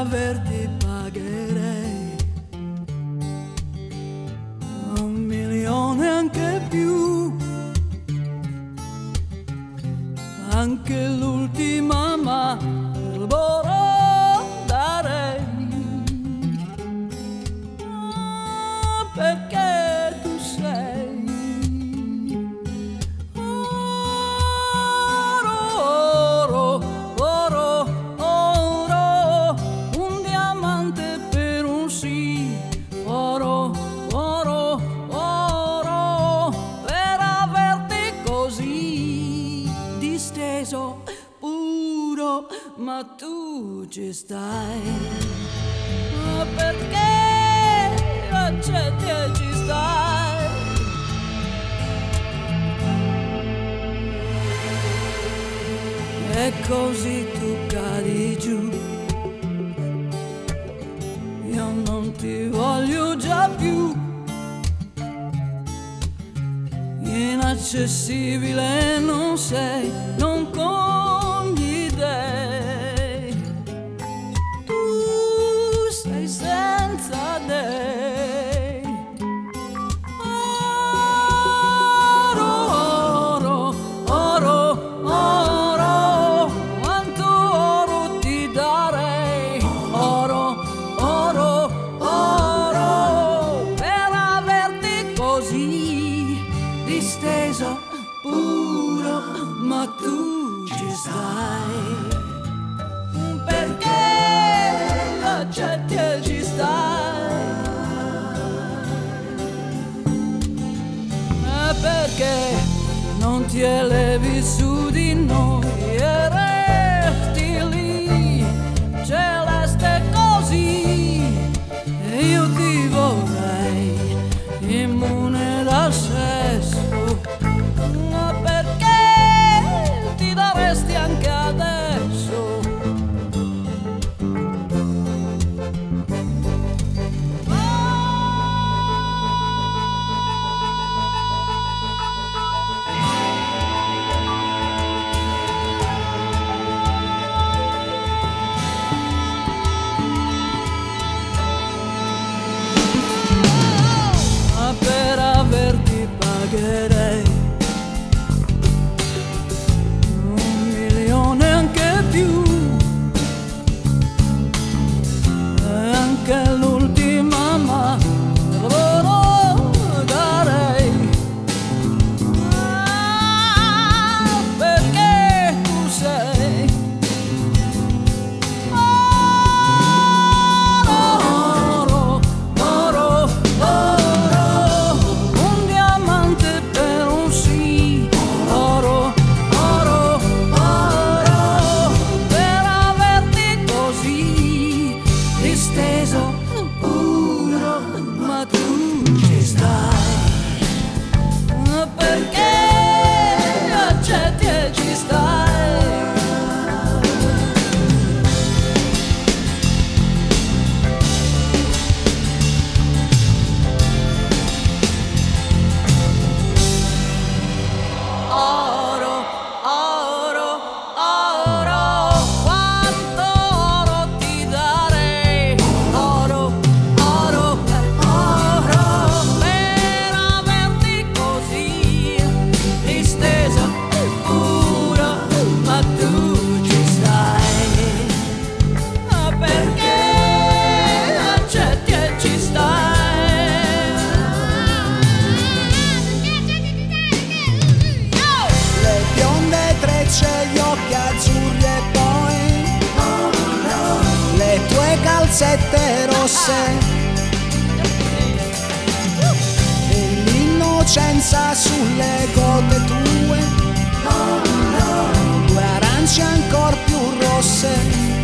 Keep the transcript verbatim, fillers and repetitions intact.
averti pagherei un milione anche più, anche l'ultima Marlboro darei, ah, perché tu sei oro, oro, oro, oro, un diamante per un sì, oro, oro, oro, per averti così disteso, puro, ma tu ci stai, ma perché accetti e ci stai? E così tu cadi giù, io non ti voglio già più, inaccessibile non sei, non cogli dei, tu sei senza dei, oro, oro, oro, oro, quanto oro ti darei, oro, oro, oro, per averti così disteso, puro, ma tu ci stai, perché accetti e ci stai, e perché non ti elevi su di noi e resti lì, celeste così, e io ti vorrei immune dal sesso, ma perché ti daresti anche adesso? Ma per averti pagherei un milione anche più, e anche l'ultima Marlboro darei, ah, perché tu sei oro, oro, oro, un diamante per un sì, oro, oro, oro, per averti così disteso, puro, ma tu ci stai, perché accetti e ci stai. Oro, oro, oro, quanto oro ti darei, oro, oro, oro, per averti così distesa, puro, ma tu ci stai, ma perché accetti e ci stai. Le bionde trecce, gli occhi azzurri e poi le tue calzette rosse e l'innocenza sulle gote tue, due arance ancor più rosse.